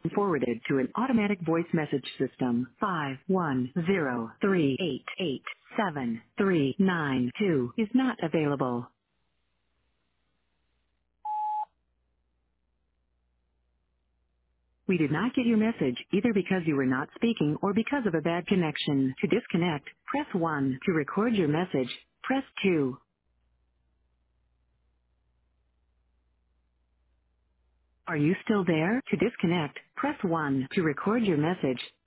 forwarded to an automatic voice message system. 5103887 is not available. We did not get your message either because you were not speaking or because of a bad connection. To disconnect, press 1. To record your message, press 2. Are you still there? To disconnect, press 1. To record your message,